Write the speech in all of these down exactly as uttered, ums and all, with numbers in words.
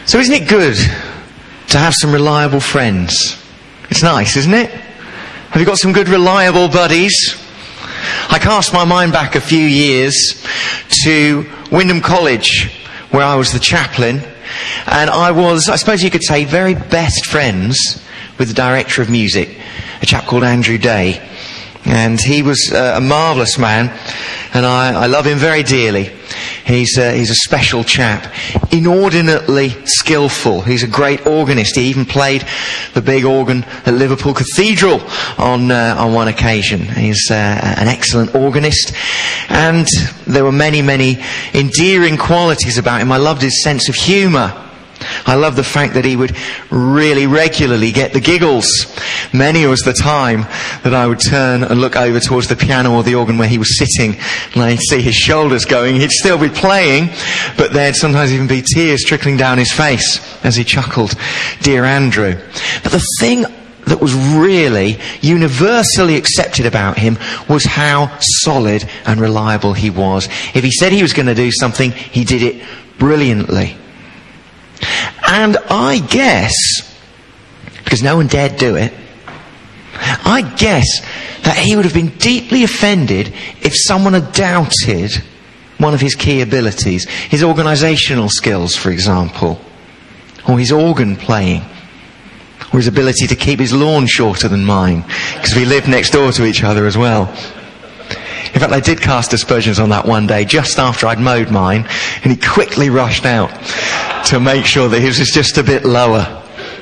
So isn't it good to have some reliable friends? It's nice, isn't it? Have you got some good reliable buddies? I cast my mind back a few years to Wyndham College, where I was the chaplain, and I was, I suppose you could say, very best friends with the director of music, a chap called Andrew Day. And he was uh, a marvellous man, and I, I love him very dearly. He's, uh, he's a special chap, inordinately skillful. He's a great organist. He even played the big organ at Liverpool Cathedral on, uh, on one occasion. He's uh, an excellent organist, and there were many, many endearing qualities about him. I loved his sense of humour. I love the fact that he would really regularly get the giggles. Many was the time that I would turn and look over towards the piano or the organ where he was sitting, and I'd see his shoulders going. He'd still be playing, but there'd sometimes even be tears trickling down his face as he chuckled, "Dear Andrew." But the thing that was really universally accepted about him was how solid and reliable he was. If he said he was going to do something, he did it brilliantly. And I guess, because no one dared do it, I guess that he would have been deeply offended if someone had doubted one of his key abilities, his organisational skills, for example, or his organ playing, or his ability to keep his lawn shorter than mine, because we lived next door to each other as well. In fact, I did cast aspersions on that one day, just after I'd mowed mine, and he quickly rushed out to make sure that his was just a bit lower.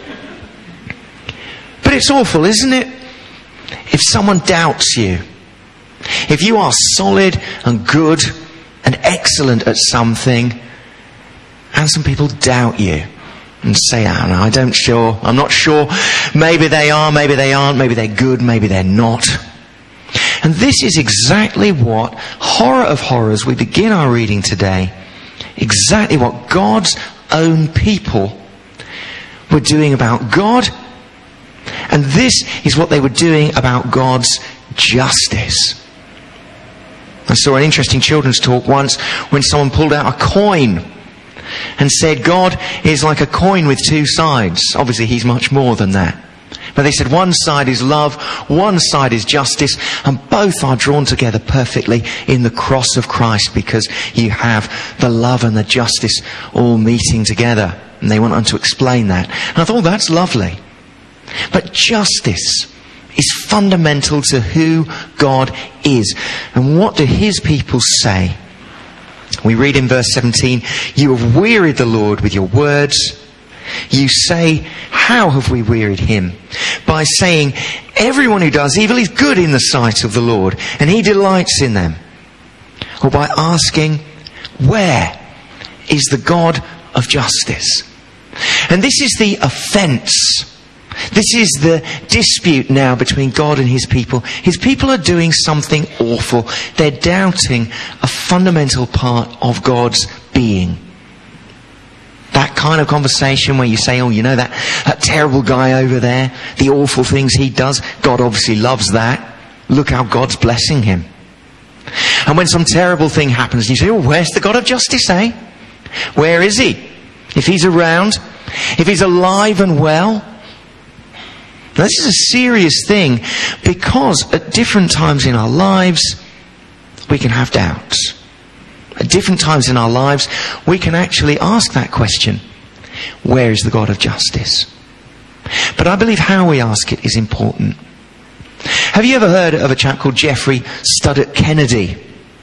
But it's awful, isn't it? If someone doubts you, if you are solid and good and excellent at something, and some people doubt you and say, "Oh, no, I don't sure, I'm not sure, maybe they are, maybe they aren't, maybe they're good, maybe they're not." And this is exactly what, horror of horrors, we begin our reading today, exactly what God's own people were doing about God. And this is what they were doing about God's justice. I saw an interesting children's talk once when someone pulled out a coin and said, God is like a coin with two sides. Obviously he's much more than that. But they said one side is love, one side is justice, and both are drawn together perfectly in the cross of Christ, because you have the love and the justice all meeting together. And they went on to explain that. And I thought, oh, that's lovely. But justice is fundamental to who God is. And what do his people say? We read in verse seventeen, "You have wearied the Lord with your words. You say, how have we wearied him? By saying, everyone who does evil is good in the sight of the Lord, and he delights in them. Or by asking, where is the God of justice?" And this is the offence. This is the dispute now between God and his people. His people are doing something awful. They're doubting a fundamental part of God's being. That kind of conversation where you say, oh, you know that, that terrible guy over there, the awful things he does, God obviously loves that. Look how God's blessing him. And when some terrible thing happens, you say, oh, where's the God of justice, eh? Where is he? If he's around, if he's alive and well. Now, this is a serious thing, because at different times in our lives, we can have doubts. At different times in our lives, we can actually ask that question. Where is the God of justice? But I believe how we ask it is important. Have you ever heard of a chap called Geoffrey Studdert Kennedy?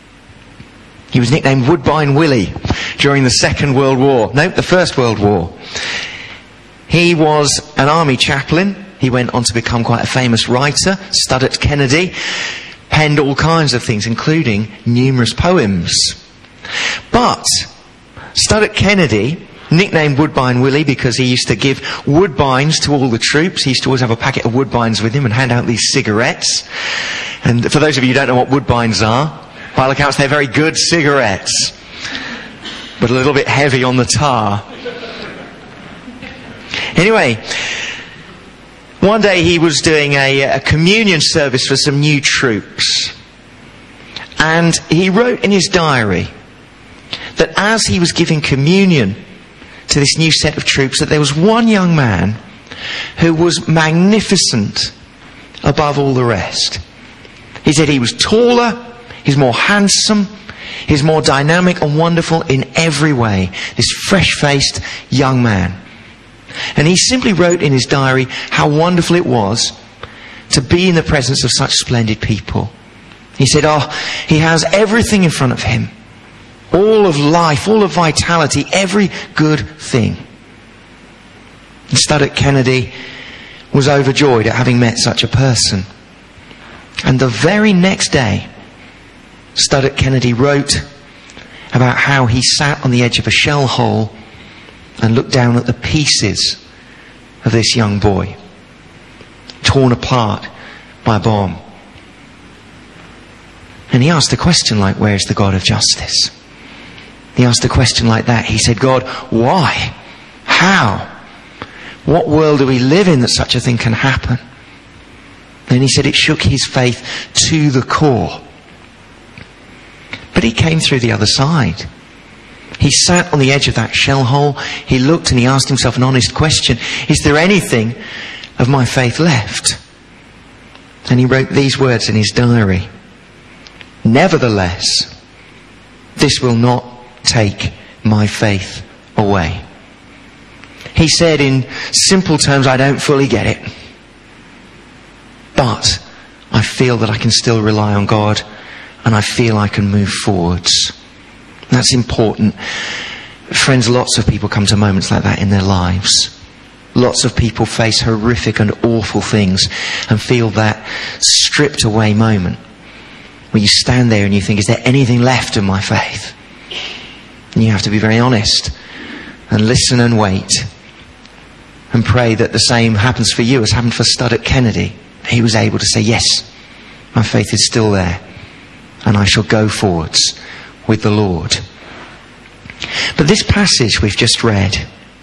He was nicknamed Woodbine Willie during the Second World War. No, the First World War. He was an army chaplain. He went on to become quite a famous writer. Studdert Kennedy penned all kinds of things, including numerous poems. But Studdert Kennedy, nicknamed Woodbine Willie because he used to give woodbines to all the troops. He used to always have a packet of woodbines with him and hand out these cigarettes. And for those of you who don't know what woodbines are, by all accounts they're very good cigarettes, but a little bit heavy on the tar. Anyway, one day he was doing a, a communion service for some new troops. And he wrote in his diary that as he was giving communion to this new set of troops that there was one young man who was magnificent above all the rest. He said he was taller, he's more handsome, he's more dynamic and wonderful in every way. This fresh-faced young man. And he simply wrote in his diary how wonderful it was to be in the presence of such splendid people. He said, oh, he has everything in front of him. All of life, all of vitality, every good thing. And Studdock Kennedy was overjoyed at having met such a person. And the very next day, Studdock Kennedy wrote about how he sat on the edge of a shell hole and looked down at the pieces of this young boy, torn apart by a bomb. And he asked a question like, where is the God of justice? He asked a question like that. He said, God, why? How? What world do we live in that such a thing can happen? And he said it shook his faith to the core. But he came through the other side. He sat on the edge of that shell hole. He looked and he asked himself an honest question. Is there anything of my faith left? And he wrote these words in his diary. Nevertheless, this will not take my faith away. He said in simple terms, I don't fully get it, but I feel that I can still rely on God, and I feel I can move forwards. That's important. Friends, lots of people come to moments like that in their lives. Lots of people face horrific and awful things and feel that stripped away moment where you stand there and you think, is there anything left of my faith? And you have to be very honest and listen and wait and pray that the same happens for you as happened for Studdock Kennedy. He was able to say, yes, my faith is still there and I shall go forwards with the Lord. But this passage we've just read,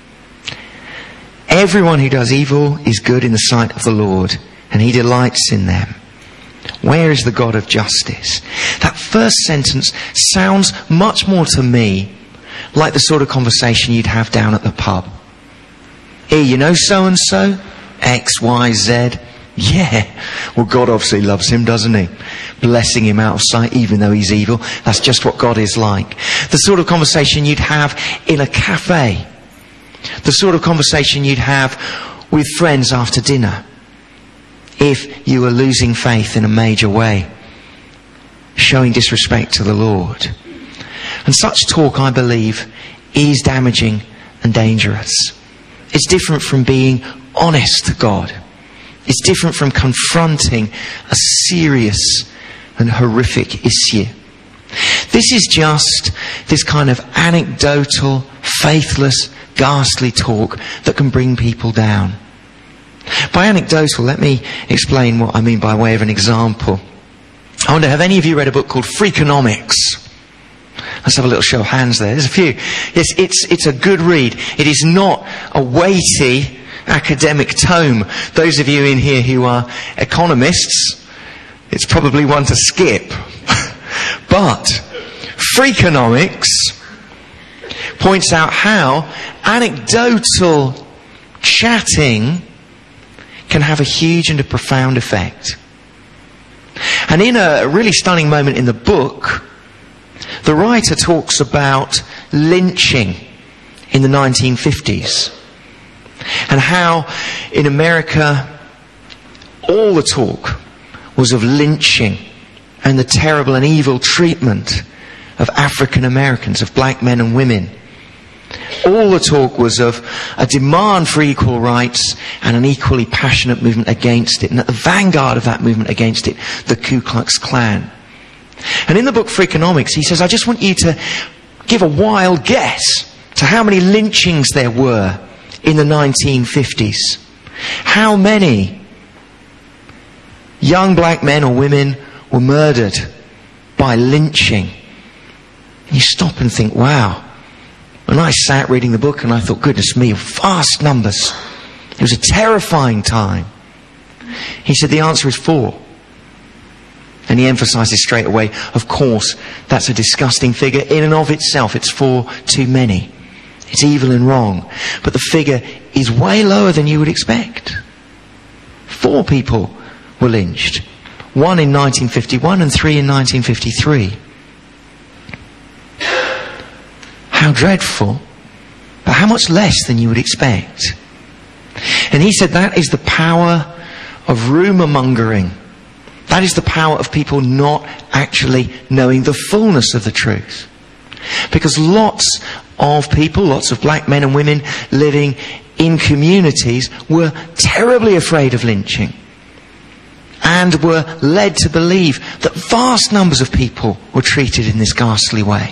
everyone who does evil is good in the sight of the Lord, and he delights in them. Where is the God of justice? That first sentence sounds much more to me like the sort of conversation you'd have down at the pub. Hey, you know so-and-so? X, Y, Z. Yeah. Well, God obviously loves him, doesn't he? Blessing him out of sight, even though he's evil. That's just what God is like. The sort of conversation you'd have in a cafe. The sort of conversation you'd have with friends after dinner. If you were losing faith in a major way. Showing disrespect to the Lord. And such talk, I believe, is damaging and dangerous. It's different from being honest to God. It's different from confronting a serious and horrific issue. This is just this kind of anecdotal, faithless, ghastly talk that can bring people down. By anecdotal, let me explain what I mean by way of an example. I wonder, have any of you read a book called Freakonomics? Let's have a little show of hands there. There's a few. Yes, it's, it's a good read. It is not a weighty academic tome. Those of you in here who are economists, it's probably one to skip. But Freakonomics points out how anecdotal chatting can have a huge and a profound effect. And in a really stunning moment in the book, the writer talks about lynching in the nineteen fifties. And how in America all the talk was of lynching and the terrible and evil treatment of African Americans, of black men and women. All the talk was of a demand for equal rights and an equally passionate movement against it. And at the vanguard of that movement against it, the Ku Klux Klan. And in the book Freakonomics, he says, I just want you to give a wild guess to how many lynchings there were in the nineteen fifties. How many young black men or women were murdered by lynching? And you stop and think, wow. When I sat reading the book and I thought, goodness me, vast numbers. It was a terrifying time. He said the answer is four. And he emphasizes straight away, of course, that's a disgusting figure in and of itself. It's four too many. It's evil and wrong. But the figure is way lower than you would expect. Four people were lynched. One in nineteen fifty-one and three in nineteen fifty-three. How dreadful. But how much less than you would expect. And he said that is the power of rumour mongering. That is the power of people not actually knowing the fullness of the truth. Because lots of people, lots of black men and women living in communities were terribly afraid of lynching. And were led to believe that vast numbers of people were treated in this ghastly way.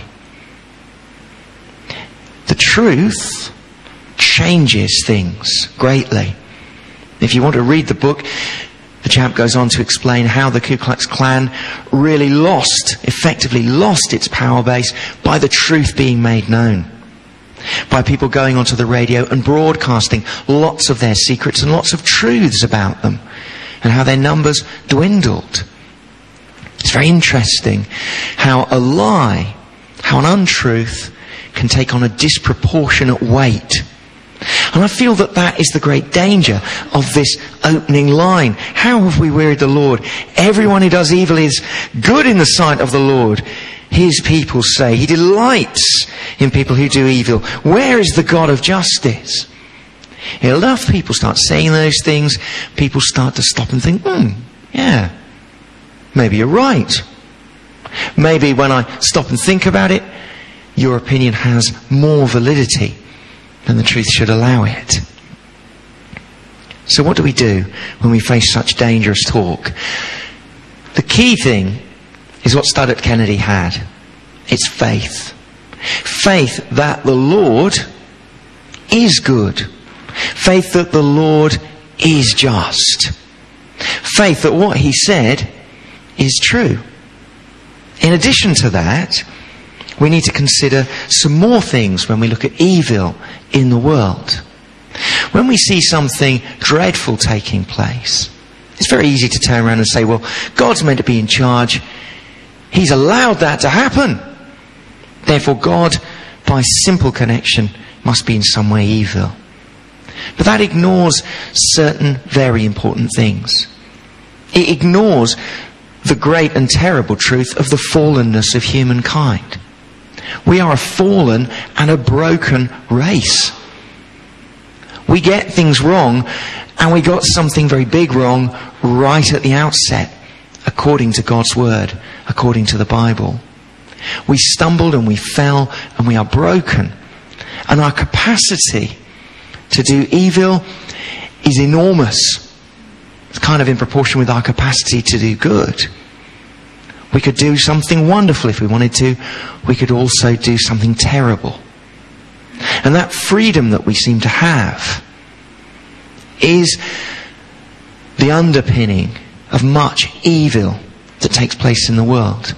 The truth changes things greatly. If you want to read the book, the chap goes on to explain how the Ku Klux Klan really lost, effectively lost its power base by the truth being made known. By people going onto the radio and broadcasting lots of their secrets and lots of truths about them. And how their numbers dwindled. It's very interesting how a lie, how an untruth can take on a disproportionate weight. And I feel that that is the great danger of this opening line. How have we wearied the Lord? Everyone who does evil is good in the sight of the Lord. His people say. He delights in people who do evil. Where is the God of justice? Enough people start saying those things, people start to stop and think, hmm, yeah, maybe you're right. Maybe when I stop and think about it, your opinion has more validity than the truth should allow it. So what do we do when we face such dangerous talk? The key thing is what Studdert Kennedy had. It's faith. Faith that the Lord is good. Faith that the Lord is just. Faith that what he said is true. In addition to that, we need to consider some more things when we look at evil in the world. When we see something dreadful taking place, it's very easy to turn around and say, well, God's meant to be in charge. He's allowed that to happen. Therefore, God, by simple connection, must be in some way evil. But that ignores certain very important things. It ignores the great and terrible truth of the fallenness of humankind. We are a fallen and a broken race. We get things wrong, and we got something very big wrong right at the outset, according to God's word, according to the Bible. We stumbled and we fell and we are broken. And our capacity to do evil is enormous. It's kind of in proportion with our capacity to do good. We could do something wonderful if we wanted to. We could also do something terrible. And that freedom that we seem to have is the underpinning of much evil that takes place in the world.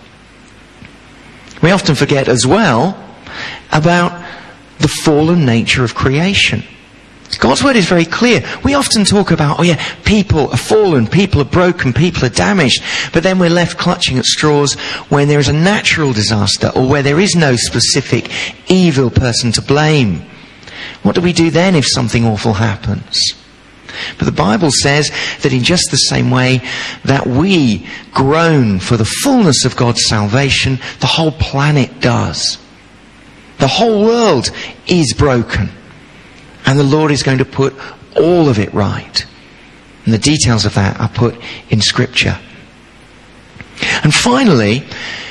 We often forget as well about the fallen nature of creation. God's word is very clear. We often talk about, oh yeah, people are fallen, people are broken, people are damaged. But then we're left clutching at straws when there is a natural disaster or where there is no specific evil person to blame. What do we do then if something awful happens? But the Bible says that in just the same way that we groan for the fullness of God's salvation, the whole planet does. The whole world is broken. And the Lord is going to put all of it right. And the details of that are put in Scripture. And finally,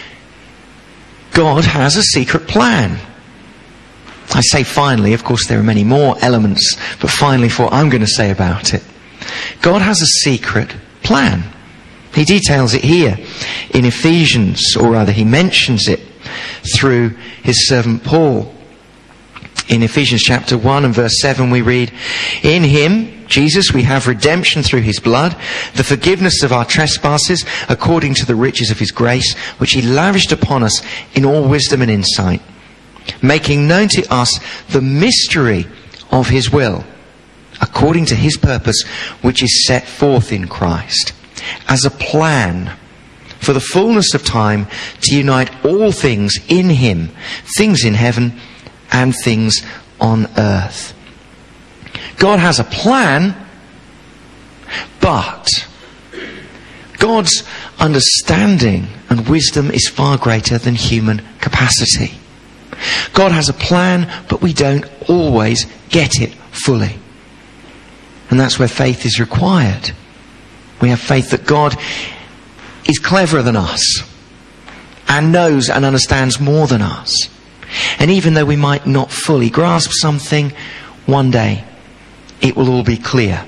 God has a secret plan. I say finally, of course there are many more elements, but finally for what I'm going to say about it. God has a secret plan. He details it here in Ephesians, or rather he mentions it through his servant Paul. In Ephesians chapter one and verse seven we read, "In him, Jesus, we have redemption through his blood, the forgiveness of our trespasses, according to the riches of his grace, which he lavished upon us in all wisdom and insight, making known to us the mystery of his will, according to his purpose, which is set forth in Christ, as a plan for the fullness of time to unite all things in him, things in heaven and things on earth. God has a plan, but God's understanding and wisdom is far greater than human capacity. God has a plan, but we don't always get it fully. And that's where faith is required. We have faith that God is cleverer than us and knows and understands more than us. And even though we might not fully grasp something, one day it will all be clear.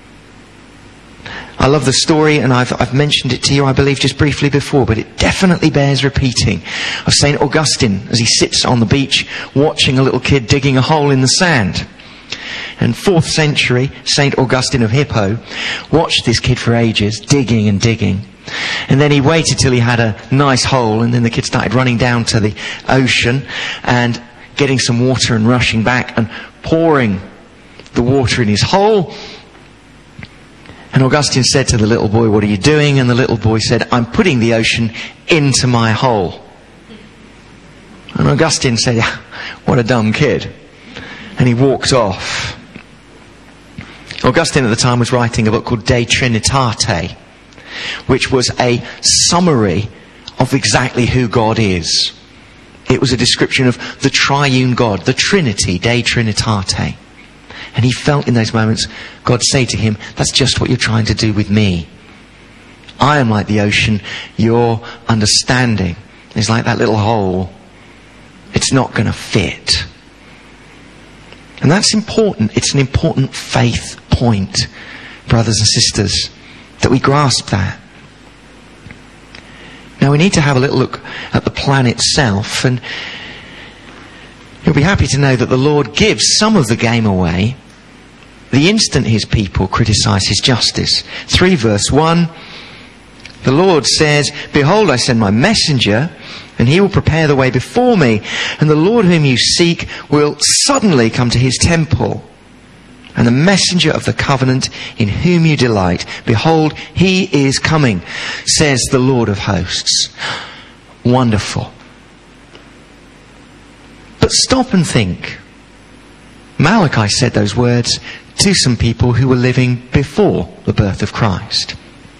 I love the story, and I've, I've mentioned it to you, I believe, just briefly before, but it definitely bears repeating, of Saint Augustine as he sits on the beach watching a little kid digging a hole in the sand. And fourth century, Saint Augustine of Hippo watched this kid for ages, digging and digging. And then he waited till he had a nice hole, and then the kid started running down to the ocean and getting some water and rushing back and pouring the water in his hole. And Augustine said to the little boy, "What are you doing?" And the little boy said, "I'm putting the ocean into my hole." And Augustine said, "What a dumb kid." And he walked off. Augustine at the time was writing a book called De Trinitate, which was a summary of exactly who God is. It was a description of the triune God, the Trinity, De Trinitate. And he felt in those moments God say to him, "That's just what you're trying to do with me. I am like the ocean. Your understanding is like that little hole. It's not going to fit." And that's important. It's an important faith point, brothers and sisters, that we grasp that. Now we need to have a little look at the plan itself, and you'll be happy to know that the Lord gives some of the game away the instant his people criticize his justice. three verse one, the Lord says, "Behold, I send my messenger, and he will prepare the way before me. And the Lord whom you seek will suddenly come to his temple. And the messenger of the covenant in whom you delight, behold, he is coming, says the Lord of hosts." Wonderful. But stop and think. Malachi said those words to some people who were living before the birth of Christ.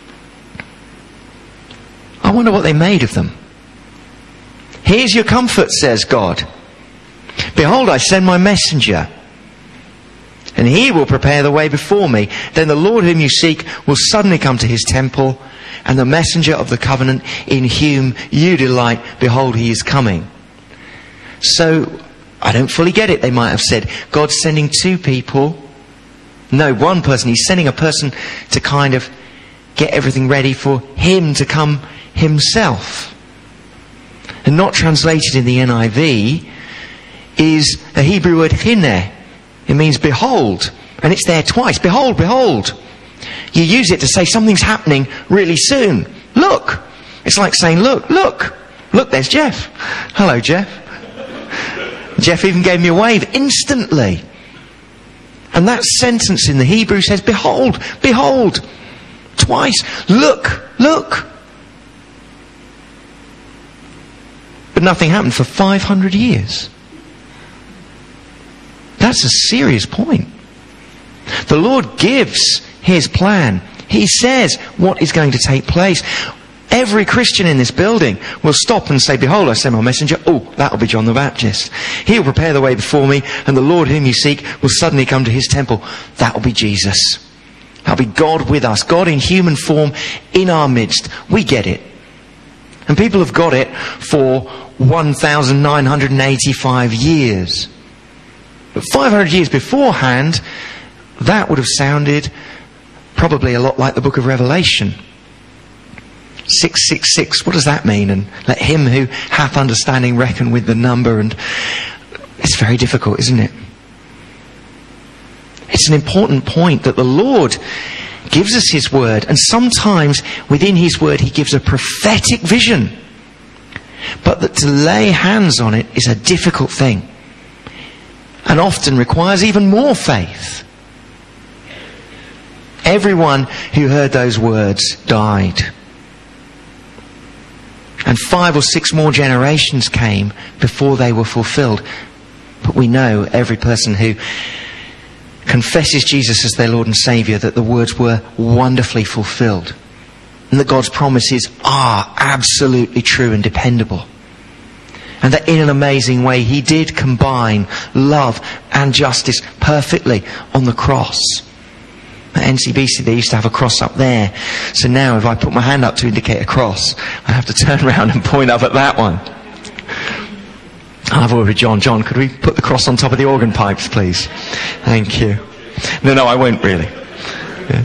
I wonder what they made of them. "Here's your comfort," says God. "Behold, I send my messenger, and he will prepare the way before me. Then the Lord whom you seek will suddenly come to his temple, and the messenger of the covenant in whom you delight, behold, he is coming." So, I don't fully get it, they might have said. God's sending two people. No, one person. He's sending a person to kind of get everything ready for him to come himself. And not translated in the N I V is a Hebrew word hineh. It means behold. And it's there twice. Behold, behold. You use it to say something's happening really soon. Look. It's like saying, look, look. Look, there's Jeff. Hello, Jeff. Jeff even gave me a wave instantly. And that sentence in the Hebrew says, behold, behold. Twice. Look, look. But nothing happened for five hundred years. That's a serious point. The Lord gives his plan. He says what is going to take place. Every Christian in this building will stop and say, "Behold, I send my messenger." Oh, that'll be John the Baptist. "He will prepare the way before me, and the Lord whom you seek will suddenly come to his temple." That'll be Jesus. That'll be God with us. God in human form in our midst. We get it. And people have got it for one thousand nine hundred eighty-five years. But five hundred years beforehand, that would have sounded probably a lot like the book of Revelation. six six six, what does that mean? And let him who hath understanding reckon with the number. And it's very difficult, isn't it? It's an important point that the Lord gives us his word, and sometimes within his word he gives a prophetic vision. But that to lay hands on it is a difficult thing, and often requires even more faith. Everyone who heard those words died. And five or six more generations came before they were fulfilled. But we know every person who confesses Jesus as their Lord and Saviour that the words were wonderfully fulfilled. And that God's promises are absolutely true and dependable. And that in an amazing way He did combine love and justice perfectly on the cross. At N C B C they used to have a cross up there. So now if I put my hand up to indicate a cross, I have to turn around and point up at that one. I've ordered John. John, could we put the cross on top of the organ pipes, please? Thank you. No, no, I won't really. Yeah.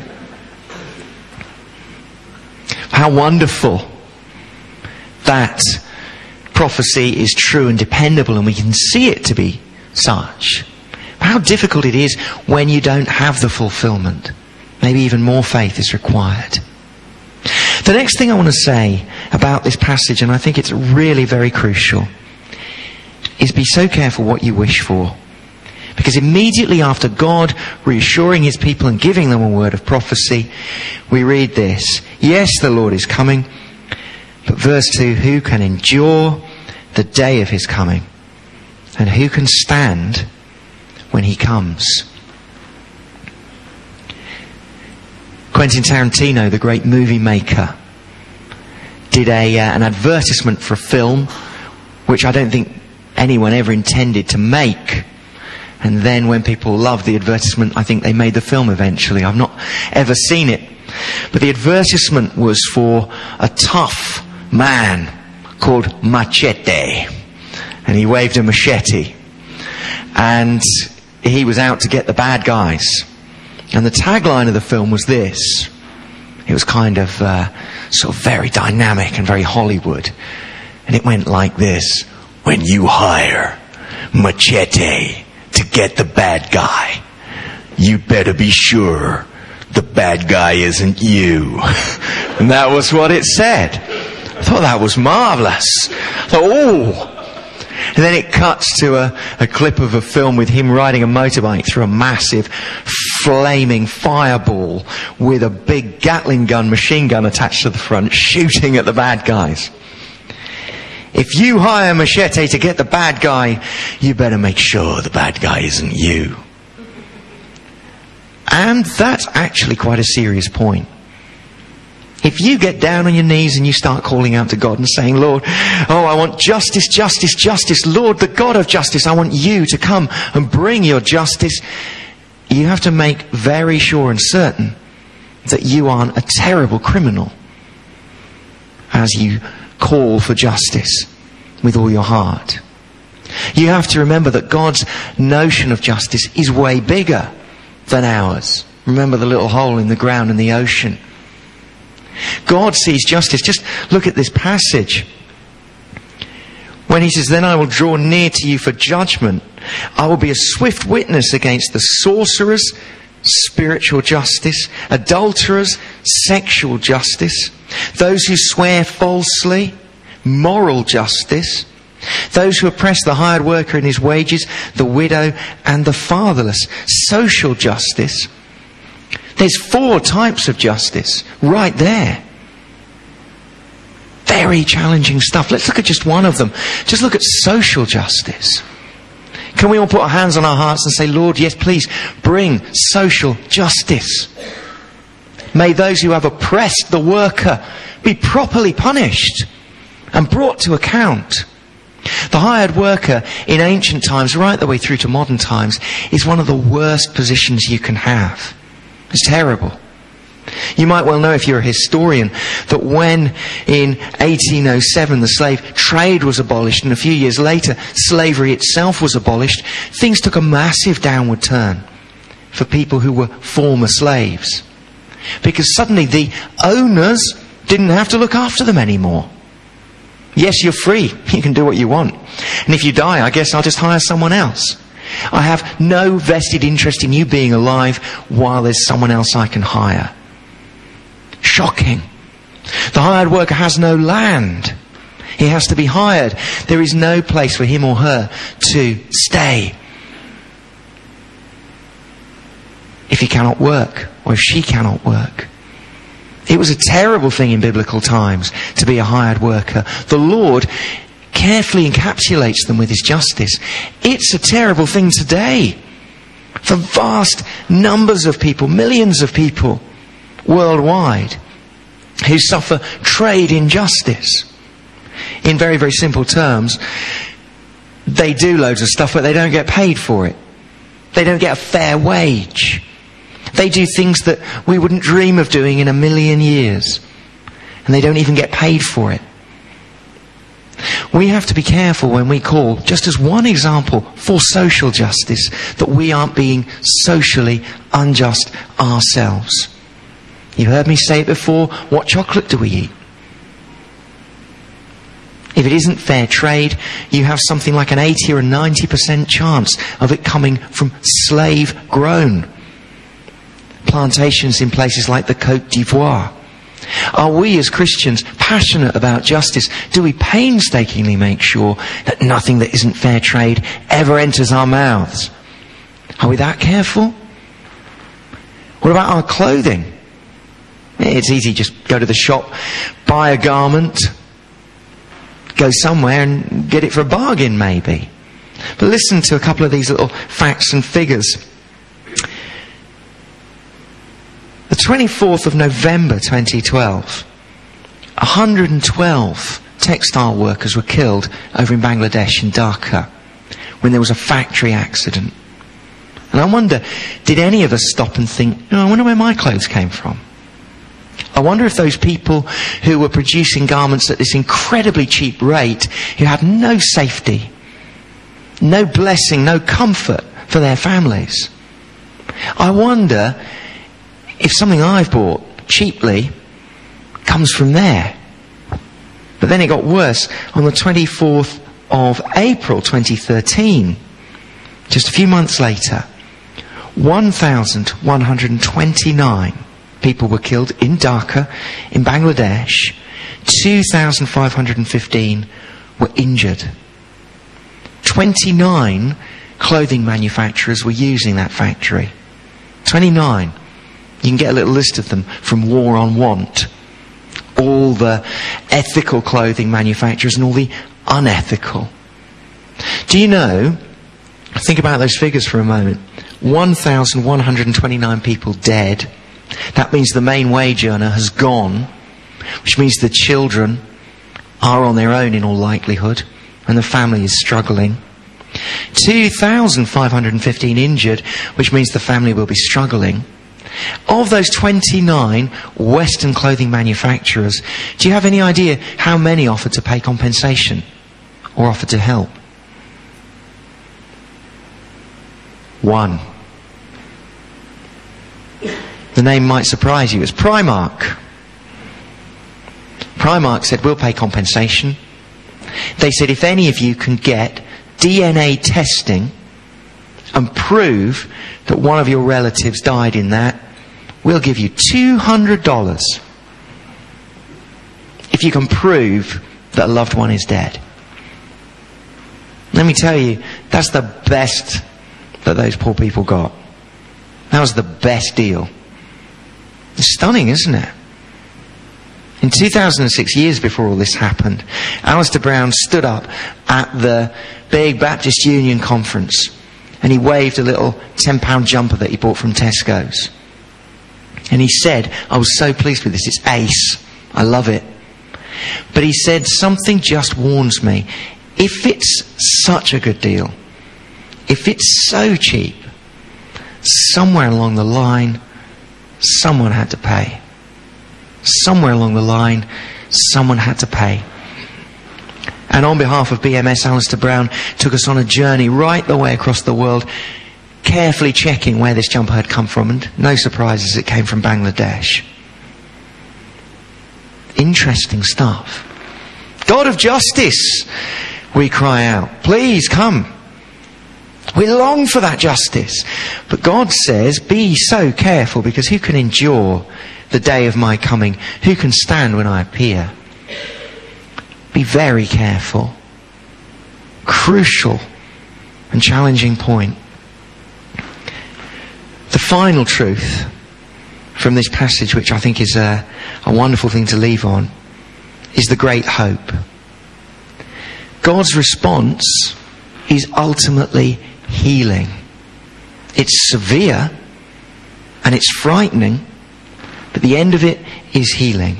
How wonderful that prophecy is true and dependable, and we can see it to be such. How difficult it is when you don't have the fulfillment. Maybe even more faith is required. The next thing I want to say about this passage, and I think it's really very crucial, is be so careful what you wish for. Because immediately after God reassuring His people and giving them a word of prophecy, we read this. Yes, the Lord is coming. But verse two, who can endure the day of His coming? And who can stand when He comes? Quentin Tarantino, the great movie maker, did a uh, an advertisement for a film which I don't think anyone ever intended to make. And then when people loved the advertisement, I think they made the film eventually. I've not ever seen it. But the advertisement was for a tough man called Machete. And he waved a machete. And he was out to get the bad guys. And the tagline of the film was this. It was kind of uh, sort of very dynamic and very Hollywood. And it went like this. When you hire Machete to get the bad guy, you better be sure the bad guy isn't you. And that was what it said. I thought that was marvellous. I thought, oh. And then it cuts to a, a clip of a film with him riding a motorbike through a massive flaming fireball with a big Gatling gun, machine gun attached to the front, shooting at the bad guys. If you hire Machete to get the bad guy, you better make sure the bad guy isn't you. And that's actually quite a serious point. If you get down on your knees and you start calling out to God and saying, Lord, oh, I want justice, justice, justice. Lord, the God of justice, I want you to come and bring your justice. You have to make very sure and certain that you aren't a terrible criminal as you call for justice with all your heart. You have to remember that God's notion of justice is way bigger than ours. Remember the little hole in the ground in the ocean. God sees justice. Just look at this passage. When He says, then I will draw near to you for judgment. I will be a swift witness against the sorcerers, spiritual justice, adulterers, sexual justice, those who swear falsely, moral justice, those who oppress the hired worker in his wages, the widow and the fatherless, social justice. There's four types of justice right there. Very challenging stuff. Let's look at just one of them. Just look at social justice. Can we all put our hands on our hearts and say, Lord, yes, please bring social justice. May those who have oppressed the worker be properly punished and brought to account. The hired worker in ancient times, right the way through to modern times, is one of the worst positions you can have. It's terrible. You might well know, if you're a historian, that when in eighteen oh seven the slave trade was abolished and a few years later slavery itself was abolished, things took a massive downward turn for people who were former slaves. Because suddenly the owners didn't have to look after them anymore. Yes, you're free. You can do what you want. And if you die, I guess I'll just hire someone else. I have no vested interest in you being alive while there's someone else I can hire. Shocking. The hired worker has no land. He has to be hired. There is no place for him or her to stay if he cannot work or if she cannot work. It was a terrible thing in biblical times to be a hired worker. The Lord carefully encapsulates them with his justice. It's a terrible thing today for vast numbers of people, millions of people worldwide who suffer trade injustice. In very, very simple terms, they do loads of stuff, but they don't get paid for it. They don't get a fair wage. They do things that we wouldn't dream of doing in a million years. And they don't even get paid for it. We have to be careful when we call, just as one example, for social justice, that we aren't being socially unjust ourselves. You heard me say it before, what chocolate do we eat? If it isn't fair trade, you have something like an eighty or a ninety percent chance of it coming from slave-grown plantations in places like the Côte d'Ivoire. Are we as Christians passionate about justice? Do we painstakingly make sure that nothing that isn't fair trade ever enters our mouths? Are we that careful? What about our clothing? It's easy, just go to the shop, buy a garment, go somewhere and get it for a bargain maybe. But listen to a couple of these little facts and figures. The twenty-fourth of November twenty twelve, one hundred twelve textile workers were killed over in Bangladesh in Dhaka when there was a factory accident. And I wonder, did any of us stop and think, oh, I wonder where my clothes came from? I wonder if those people who were producing garments at this incredibly cheap rate, who had no safety, no blessing, no comfort for their families, I wonder if something I've bought cheaply comes from there. But then it got worse. On the twenty-fourth of April twenty thirteen, just a few months later, one thousand one hundred twenty-nine people were killed in Dhaka, in Bangladesh. two thousand five hundred fifteen were injured. twenty-nine clothing manufacturers were using that factory. twenty-nine. You can get a little list of them from War on Want. All the ethical clothing manufacturers and all the unethical. Do you know, think about those figures for a moment, one thousand one hundred twenty-nine people dead. That means the main wage earner has gone, which means the children are on their own in all likelihood, and the family is struggling. two thousand five hundred fifteen injured, which means the family will be struggling. Of those twenty-nine Western clothing manufacturers, do you have any idea how many offered to pay compensation or offered to help? One. The name might surprise you. It's Primark. Primark said, we'll pay compensation. They said, if any of you can get D N A testing and prove that one of your relatives died in that, we'll give you two hundred dollars if you can prove that a loved one is dead. Let me tell you, that's the best that those poor people got. That was the best deal. It's stunning, isn't it? In two thousand six, years before all this happened, Alistair Brown stood up at the big Baptist Union conference and he waved a little ten pound jumper that he bought from Tesco's. And he said, I was so pleased with this, it's ace, I love it. But he said, something just warns me, if it's such a good deal, if it's so cheap, somewhere along the line, someone had to pay. Somewhere along the line, someone had to pay. And on behalf of B M S, Alistair Brown took us on a journey right the way across the world, carefully checking where this jumper had come from, and no surprises, it came from Bangladesh. Interesting stuff. God of justice, we cry out, please come. We long for that justice. But God says, be so careful, because who can endure the day of my coming? Who can stand when I appear? Be very careful. Crucial and challenging point. The final truth from this passage, which I think is a, a wonderful thing to leave on, is the great hope. God's response is ultimately healing. It's severe and it's frightening, but the end of it is healing.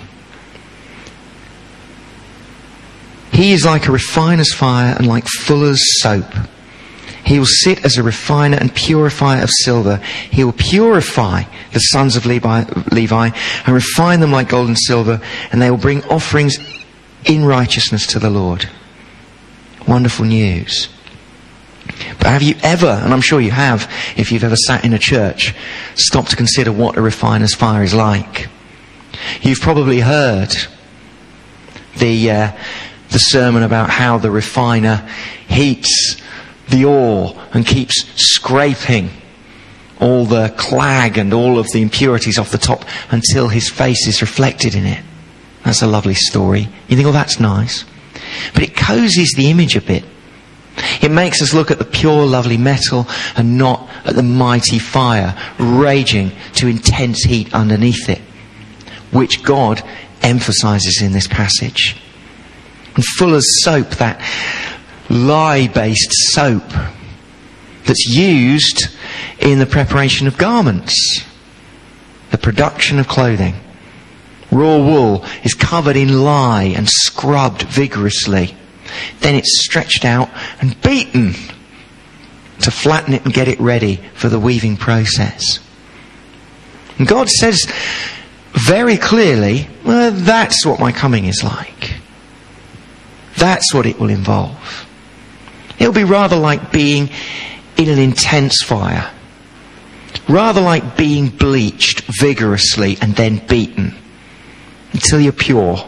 He is like a refiner's fire and like fuller's soap. He will sit as a refiner and purifier of silver. He will purify the sons of Levi, Levi and refine them like gold and silver, and they will bring offerings in righteousness to the Lord. Wonderful news. But have you ever, and I'm sure you have, if you've ever sat in a church, stopped to consider what a refiner's fire is like? You've probably heard the uh, the sermon about how the refiner heats the ore and keeps scraping all the clag and all of the impurities off the top until his face is reflected in it. That's a lovely story. You think, oh, that's nice. But it cozies the image a bit. It makes us look at the pure, lovely metal and not at the mighty fire raging to intense heat underneath it, which God emphasizes in this passage. And fuller's soap, that lye-based soap that's used in the preparation of garments, the production of clothing. Raw wool is covered in lye and scrubbed vigorously. Then it's stretched out and beaten to flatten it and get it ready for the weaving process. And God says very clearly, well, that's what my coming is like. That's what it will involve. It'll be rather like being in an intense fire. Rather like being bleached vigorously and then beaten until you're pure.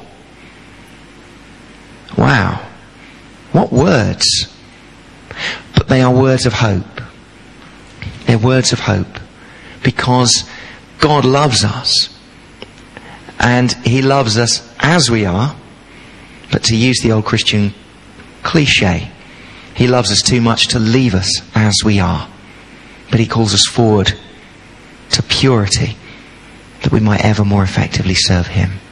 Wow. What words. But they are words of hope. They're words of hope. Because God loves us. And He loves us as we are. But to use the old Christian cliche, He loves us too much to leave us as we are. But He calls us forward to purity, that we might ever more effectively serve Him.